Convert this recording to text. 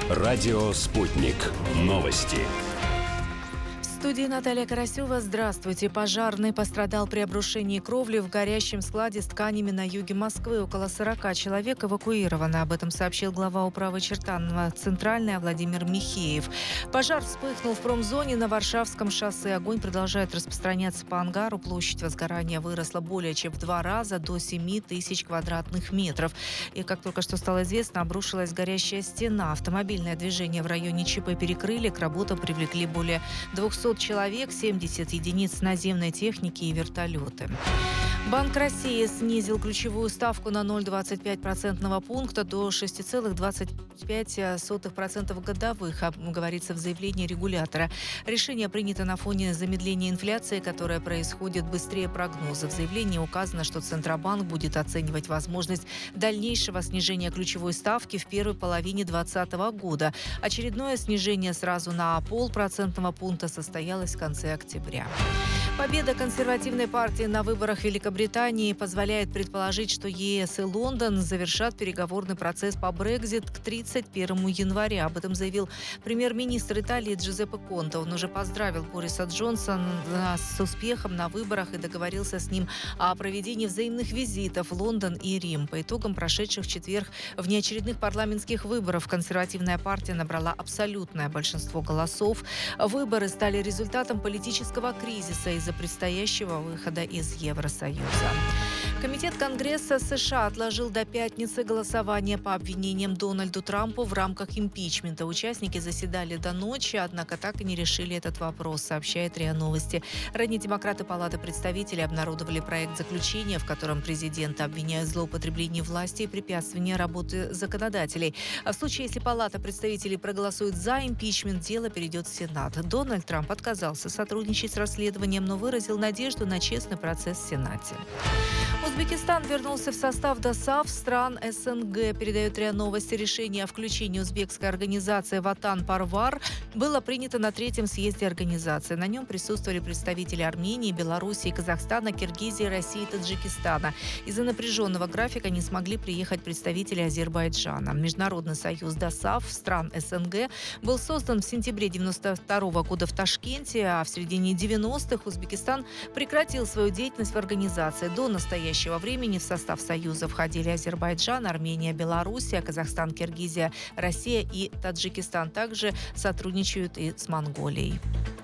Радио «Спутник». Новости. В студии Наталья Карасева. Здравствуйте. Пожарный пострадал при обрушении кровли в горящем складе с тканями на юге Москвы. Около 40 человек эвакуировано. Об этом сообщил глава управы Чертаново Центральная Владимир Михеев. Пожар вспыхнул в промзоне на Варшавском шоссе. Огонь продолжает распространяться по ангару. Площадь возгорания выросла более чем в 2 раза, до 7 тысяч квадратных метров. И, как только что стало известно, обрушилась горящая стена. Автомобильное движение в районе ЧП перекрыли. К работам привлекли более 200 человек, 70 единиц наземной техники и вертолеты. Банк России снизил ключевую ставку на 0,25% пункта до 6,25% годовых, говорится в заявлении регулятора. Решение принято на фоне замедления инфляции, которая происходит быстрее прогнозов. В заявлении указано, что Центробанк будет оценивать возможность дальнейшего снижения ключевой ставки в первой половине 2020 года. Очередное снижение сразу на 0,5% пункта состоялось в конце октября. Победа консервативной партии на выборах в Великобритании позволяет предположить, что ЕС и Лондон завершат переговорный процесс по Брексит к 31 января. Об этом заявил премьер-министр Италии Джузеппе Конте. Он уже поздравил Бориса Джонсона с успехом на выборах и договорился с ним о проведении взаимных визитов в Лондон и Рим. По итогам прошедших в четверг внеочередных парламентских выборов консервативная партия набрала абсолютное большинство голосов. Выборы стали результатом политического кризиса из-за предстоящего выхода из Евросоюза. Комитет Конгресса США отложил до пятницы голосование по обвинениям Дональду Трампу в рамках импичмента. Участники заседали до ночи, однако так и не решили этот вопрос, сообщает РИА Новости. Ранее демократы Палаты представителей обнародовали проект заключения, в котором президента обвиняют в злоупотреблении власти и препятствовании работы законодателей. А в случае, если Палата представителей проголосует за импичмент, дело перейдет в Сенат. Дональд Трамп отказался сотрудничать с расследованием, но выразил надежду на честный процесс в Сенате. Узбекистан вернулся в состав ДОСААФ стран СНГ, передает РИА Новости. Решение о включении узбекской организации «Ватан-Парвар» было принято на 3-м съезде организации. На нем присутствовали представители Армении, Белоруссии, Казахстана, Киргизии, России и Таджикистана. Из-за напряженного графика не смогли приехать представители Азербайджана. Международный союз ДОСААФ стран СНГ был создан в сентябре 1992 года в Ташкенте, а в середине 90-х Узбекистан прекратил свою деятельность в организации. До настоящего времени в состав Союза входили Азербайджан, Армения, Белоруссия, Казахстан, Киргизия, Россия и Таджикистан. Также сотрудничают и с Монголией.